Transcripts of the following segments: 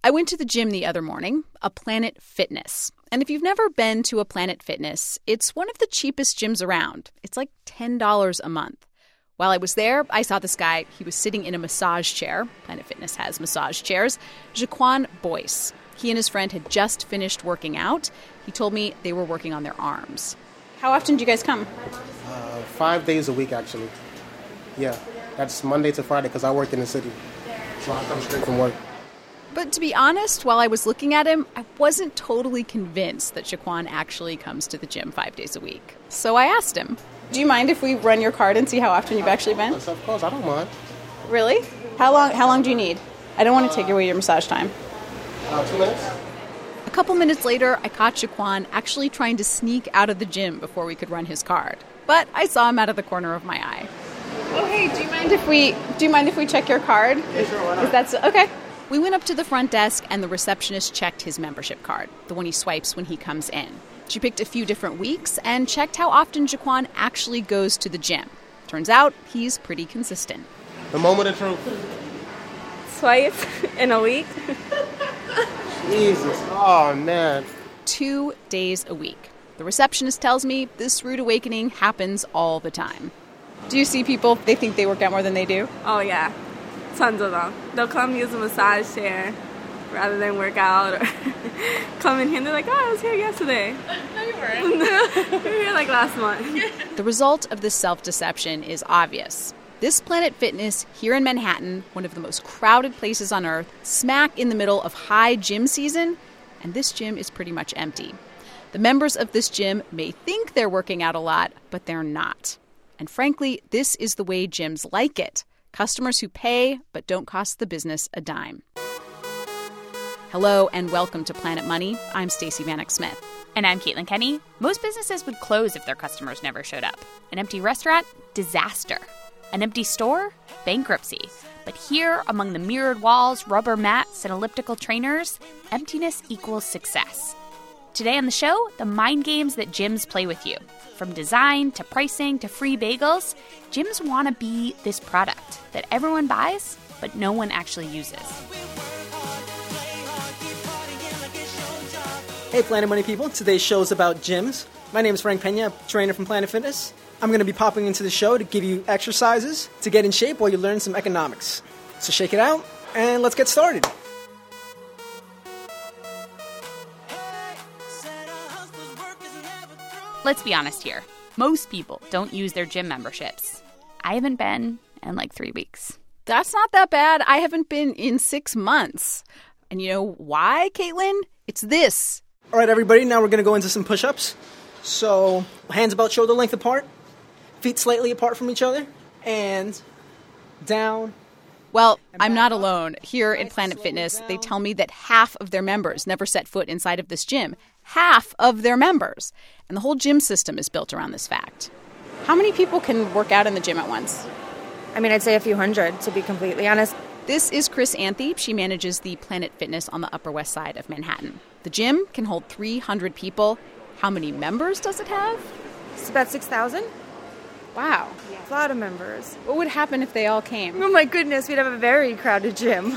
I went to the gym the other morning, a Planet Fitness. And if you've never been to a Planet Fitness, it's one of the cheapest gyms around. It's like $10 a month. While I was there, I saw this guy. He was sitting in a massage chair. Planet Fitness has massage chairs. Jaquan Boyce. He and his friend had just finished working out. He told me they were working on their arms. How often do you guys come? 5 days a week, actually. Yeah, that's Monday to Friday because I work in the city. So I come straight from work. But to be honest, while I was looking at him, I wasn't totally convinced that Jaquan actually comes to the gym 5 days a week. So I asked him, do you mind if we run your card and see how often you've actually been? Yes, of course, I don't mind. Really? How long do you need? I don't want to take away your massage time. 2 minutes. A couple minutes later, I caught Jaquan actually trying to sneak out of the gym before we could run his card. But I saw him out of the corner of my eye. Oh, hey, do you mind if we check your card? Yeah, sure, why not? If that's okay. We went up to the front desk and the receptionist checked his membership card, the one he swipes when he comes in. She picked a few different weeks and checked how often Jaquan actually goes to the gym. Turns out he's pretty consistent. The moment of truth. Twice in a week. Jesus. Oh, man. 2 days a week. The receptionist tells me this rude awakening happens all the time. Do you see people, they think they work out more than they do? Oh, yeah. Tons of them. They'll come use a massage chair rather than work out or come in here and they're like, oh, I was here yesterday. No, you weren't. We were here like last month. The result of this self-deception is obvious. This Planet Fitness here in Manhattan, one of the most crowded places on Earth, smack in the middle of high gym season, and this gym is pretty much empty. The members of this gym may think they're working out a lot, but they're not. And frankly, this is the way gyms like it. Customers who pay but don't cost the business a dime. Hello and welcome to Planet Money. I'm Stacey Vanek Smith. And I'm Caitlin Kenny. Most businesses would close if their customers never showed up. An empty restaurant? Disaster. An empty store? Bankruptcy. But here, among the mirrored walls, rubber mats, and elliptical trainers, emptiness equals success. Today on the show, the mind games that gyms play with you. From design to pricing to free bagels, gyms want to be this product that everyone buys, but no one actually uses. Hey, Planet Money people. Today's show is about gyms. My name is Frank Pena, trainer from Planet Fitness. I'm going to be popping into the show to give you exercises to get in shape while you learn some economics. So shake it out, and let's get started. Let's be honest here. Most people don't use their gym memberships. I haven't been in like 3 weeks. That's not that bad. I haven't been in 6 months. And you know why, Caitlin? It's this. All right, everybody, now we're going to go into some push-ups. So hands about shoulder length apart, feet slightly apart from each other, and down. Well, I'm not alone. Here in Planet Fitness, they tell me that half of their members never set foot inside of this gym. Half of their members. And the whole gym system is built around this fact. How many people can work out in the gym at once? I mean, I'd say a few hundred, to be completely honest. This is Chris Anthe. She manages the Planet Fitness on the Upper West Side of Manhattan. The gym can hold 300 people. How many members does it have? It's about 6,000. Wow. It's a lot of members. What would happen if they all came? Oh my goodness, we'd have a very crowded gym.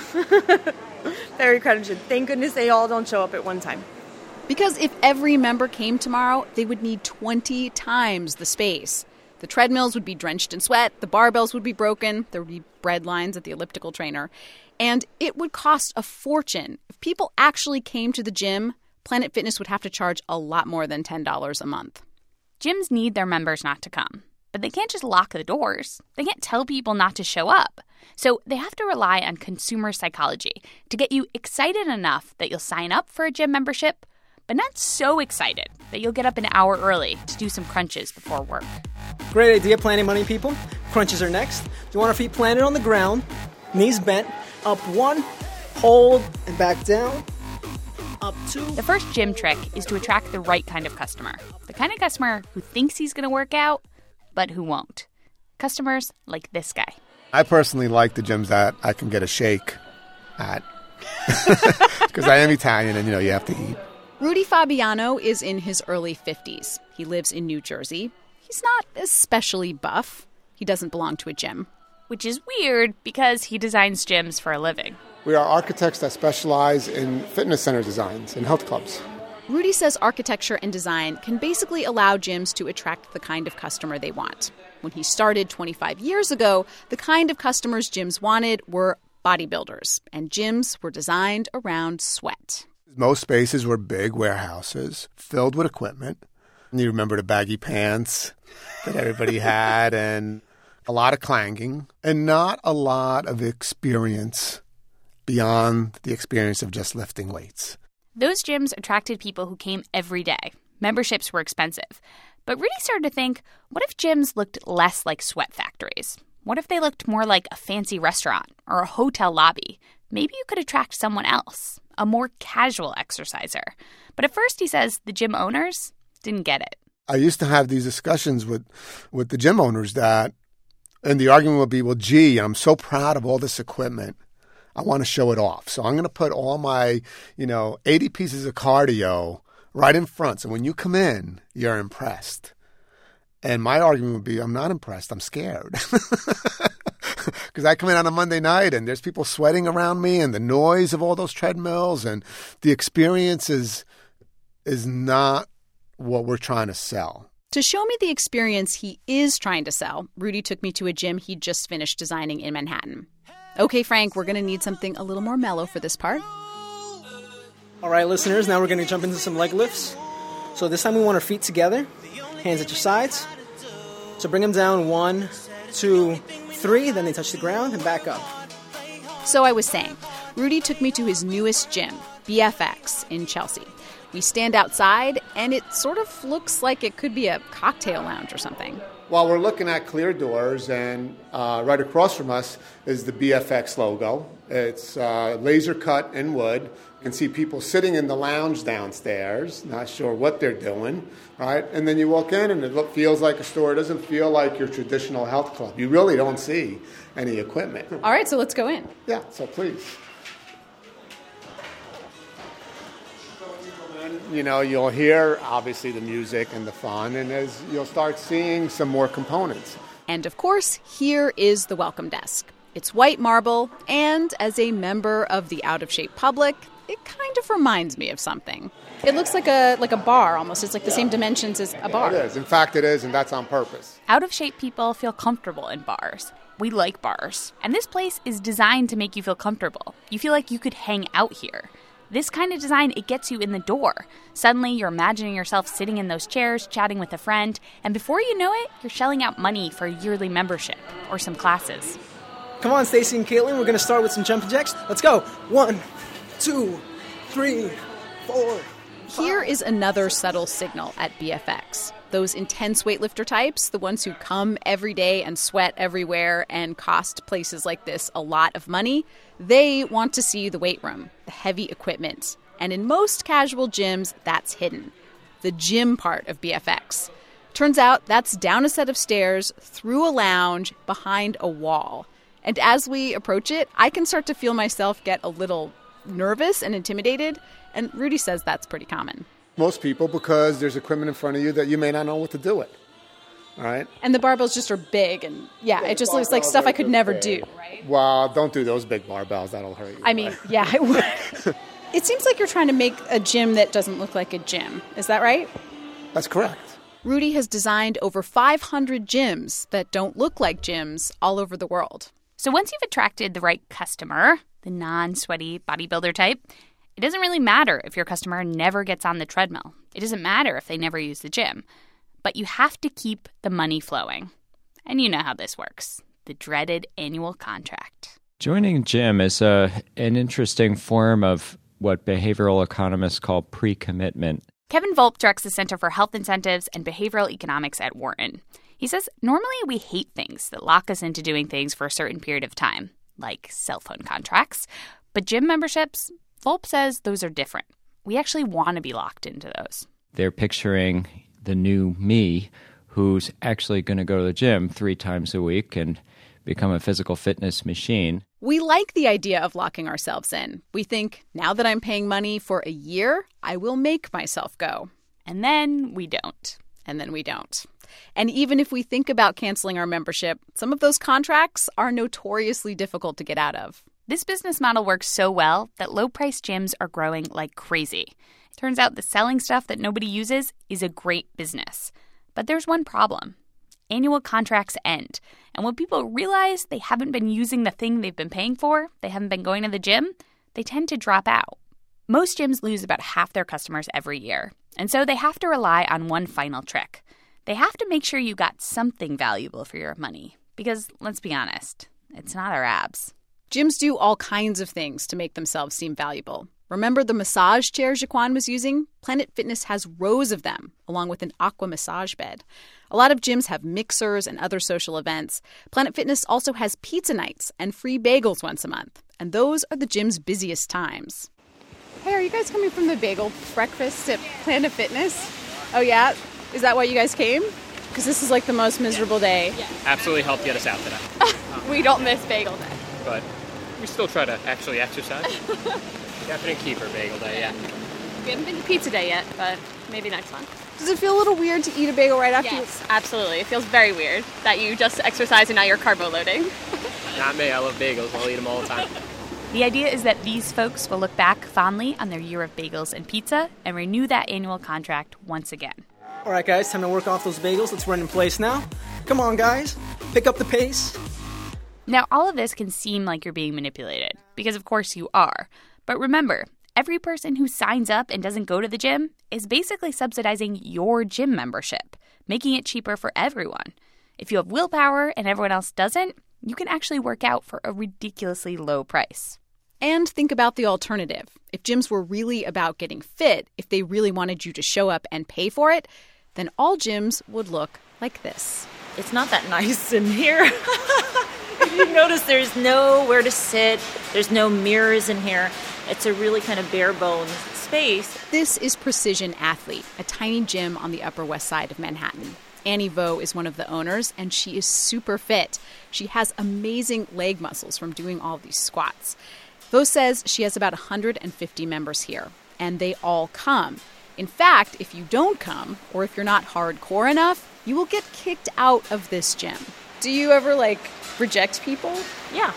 Very crowded gym. Thank goodness they all don't show up at one time. Because if every member came tomorrow, they would need 20 times the space. The treadmills would be drenched in sweat, the barbells would be broken, there would be bread lines at the elliptical trainer, and it would cost a fortune. If people actually came to the gym, Planet Fitness would have to charge a lot more than $10 a month. Gyms need their members not to come, but they can't just lock the doors. They can't tell people not to show up. So they have to rely on consumer psychology to get you excited enough that you'll sign up for a gym membership, but not so excited that you'll get up an hour early to do some crunches before work. Great idea, Planet Money people. Crunches are next. You want our feet planted on the ground, knees bent, up 1, hold, and back down, up 2. The first gym trick is to attract the right kind of customer. The kind of customer who thinks he's going to work out, but who won't. Customers like this guy. I personally like the gyms that I can get a shake at. Because I am Italian and, you have to eat. Rudy Fabiano is in his early 50s. He lives in New Jersey. He's not especially buff. He doesn't belong to a gym. Which is weird because he designs gyms for a living. We are architects that specialize in fitness center designs and health clubs. Rudy says architecture and design can basically allow gyms to attract the kind of customer they want. When he started 25 years ago, the kind of customers gyms wanted were bodybuilders, and gyms were designed around sweat. Most spaces were big warehouses filled with equipment. You remember the baggy pants that everybody had, and a lot of clanging, and not a lot of experience beyond the experience of just lifting weights. Those gyms attracted people who came every day. Memberships were expensive. But Rudy started to think, what if gyms looked less like sweat factories? What if they looked more like a fancy restaurant or a hotel lobby? Maybe you could attract someone else, a more casual exerciser. But at first, he says, the gym owners didn't get it. I used to have these discussions with the gym owners and the argument would be, well, gee, I'm so proud of all this equipment. I want to show it off. So I'm going to put all my, 80 pieces of cardio right in front. So when you come in, you're impressed. And my argument would be, I'm not impressed. I'm scared. Because I come in on a Monday night and there's people sweating around me and the noise of all those treadmills and the experience is not what we're trying to sell. To show me the experience he is trying to sell, Rudy took me to a gym he'd just finished designing in Manhattan. Okay, Frank, we're going to need something a little more mellow for this part. All right, listeners, now we're going to jump into some leg lifts. So this time we want our feet together, hands at your sides. So bring them down 1, 2, 3, then they touch the ground and back up. So I was saying, Rudy took me to his newest gym, BFX, in Chelsea. We stand outside, and it sort of looks like it could be a cocktail lounge or something. Well, we're looking at clear doors, and right across from us is the BFX logo. It's laser cut in wood. You can see people sitting in the lounge downstairs, not sure what they're doing, right? And then you walk in, and it feels like a store. It doesn't feel like your traditional health club. You really don't see any equipment. All right, so let's go in. Yeah, so please. You'll hear, obviously, the music and the fun, and as you'll start seeing some more components. And, of course, here is the welcome desk. It's white marble, and as a member of the out-of-shape public, it kind of reminds me of something. It looks like a bar, almost. It's like the same dimensions as a bar. It is. In fact, it is, and that's on purpose. Out-of-shape people feel comfortable in bars. We like bars. And this place is designed to make you feel comfortable. You feel like you could hang out here. This kind of design, it gets you in the door. Suddenly, you're imagining yourself sitting in those chairs, chatting with a friend, and before you know it, you're shelling out money for a yearly membership or some classes. Come on, Stacy and Caitlin, we're going to start with some jumping jacks. Let's go. 1, 2, 3, 4. Here is another subtle signal at BFX. Those intense weightlifter types, the ones who come every day and sweat everywhere and cost places like this a lot of money, they want to see the weight room, the heavy equipment. And in most casual gyms, that's hidden. The gym part of BFX. Turns out that's down a set of stairs, through a lounge, behind a wall. And as we approach it, I can start to feel myself get a little nervous and intimidated. And Rudy says that's pretty common. Most people, because there's equipment in front of you that you may not know what to do with. All right? And the barbells just are big, and it just looks like stuff I could never do, right? Well, don't do those big barbells. That'll hurt you. I mean, yeah, it would. It seems like you're trying to make a gym that doesn't look like a gym. Is that right? That's correct. Rudy has designed over 500 gyms that don't look like gyms all over the world. So once you've attracted the right customer, the non-sweaty bodybuilder type, it doesn't really matter if your customer never gets on the treadmill. It doesn't matter if they never use the gym. But you have to keep the money flowing. And you know how this works. The dreaded annual contract. Joining a gym is an interesting form of what behavioral economists call pre-commitment. Kevin Volpe directs the Center for Health Incentives and Behavioral Economics at Wharton. He says normally we hate things that lock us into doing things for a certain period of time, like cell phone contracts. But gym memberships, Volpe says those are different. We actually want to be locked into those. They're picturing the new me who's actually going to go to the gym 3 times a week and become a physical fitness machine. We like the idea of locking ourselves in. We think, now that I'm paying money for a year, I will make myself go. And then we don't. And then we don't. And even if we think about canceling our membership, some of those contracts are notoriously difficult to get out of. This business model works so well that low-priced gyms are growing like crazy. Turns out that selling stuff that nobody uses is a great business. But there's one problem. Annual contracts end. And when people realize they haven't been using the thing they've been paying for, they haven't been going to the gym, they tend to drop out. Most gyms lose about half their customers every year. And so they have to rely on one final trick. They have to make sure you got something valuable for your money. Because, let's be honest, it's not our abs. Gyms do all kinds of things to make themselves seem valuable. Remember the massage chairs Jaquan was using? Planet Fitness has rows of them, along with an aqua massage bed. A lot of gyms have mixers and other social events. Planet Fitness also has pizza nights and free bagels once a month. And those are the gym's busiest times. Hey, are you guys coming from the bagel breakfast at Planet Fitness? Oh, yeah? Is that why you guys came? Because this is like the most miserable day. Yeah. Absolutely helped get us out today. We don't miss bagel day. But we still try to actually exercise. Definite keeper, bagel day, yeah. We haven't been to pizza day yet, but maybe next one. Does it feel a little weird to eat a bagel right after Yes, absolutely. It feels very weird that you just exercise and now you're carbo loading. Not me, I love bagels. I'll eat them all the time. The idea is that these folks will look back fondly on their year of bagels and pizza and renew that annual contract once again. All right, guys, time to work off those bagels. Let's run in place now. Come on, guys. Pick up the pace. Now, all of this can seem like you're being manipulated, because of course you are. But remember, every person who signs up and doesn't go to the gym is basically subsidizing your gym membership, making it cheaper for everyone. If you have willpower and everyone else doesn't, you can actually work out for a ridiculously low price. And think about the alternative. If gyms were really about getting fit, if they really wanted you to show up and pay for it, then all gyms would look like this. It's not that nice in here. If you notice, there's nowhere to sit. There's no mirrors in here. It's a really kind of bare bones space. This is Precision Athlete, a tiny gym on the Upper West Side of Manhattan. Annie Vo is one of the owners, and she is super fit. She has amazing leg muscles from doing all these squats. Vo says she has about 150 members here, and they all come. In fact, if you don't come, or if you're not hardcore enough, you will get kicked out of this gym. Do you ever, reject people? Yeah.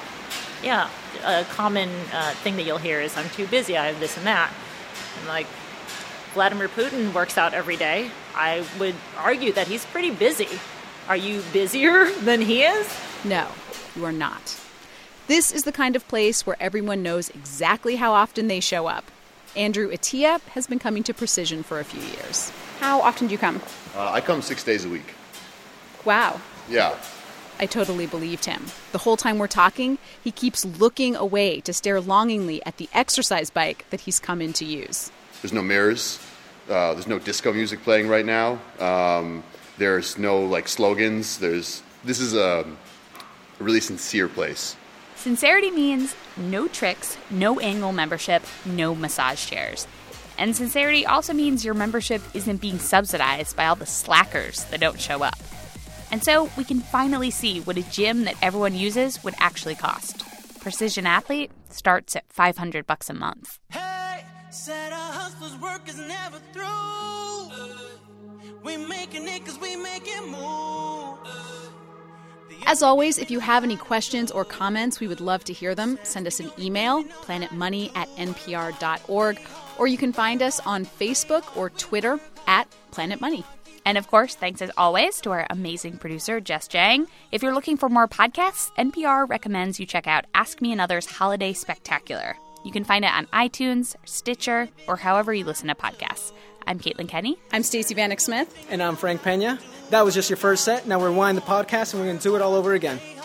A common thing that you'll hear is, I'm too busy, I have this and that. And Vladimir Putin works out every day. I would argue that he's pretty busy. Are you busier than he is? No, you are not. This is the kind of place where everyone knows exactly how often they show up. Andrew Attia has been coming to Precision for a few years. How often do you come? I come 6 days a week. Wow. Yeah. I totally believed him. The whole time we're talking, he keeps looking away to stare longingly at the exercise bike that he's come in to use. There's no mirrors. There's no disco music playing right now. There's no slogans. This is a really sincere place. Sincerity means no tricks, no annual membership, no massage chairs. And sincerity also means your membership isn't being subsidized by all the slackers that don't show up. And so we can finally see what a gym that everyone uses would actually cost. Precision Athlete starts at $500 a month. Hey, said our hustlers' work is never through. We making it 'cause we make it move. As always, if you have any questions or comments, we would love to hear them. Send us an email, planetmoney@npr.org, or you can find us on Facebook or Twitter @PlanetMoney. And of course, thanks as always to our amazing producer, Jess Jang. If you're looking for more podcasts, NPR recommends you check out Ask Me Another's Holiday Spectacular. You can find it on iTunes, Stitcher, or however you listen to podcasts. I'm Caitlin Kenny. I'm Stacey Vanek Smith. And I'm Frank Pena. That was just your first set. Now rewind the podcast and we're going to do it all over again.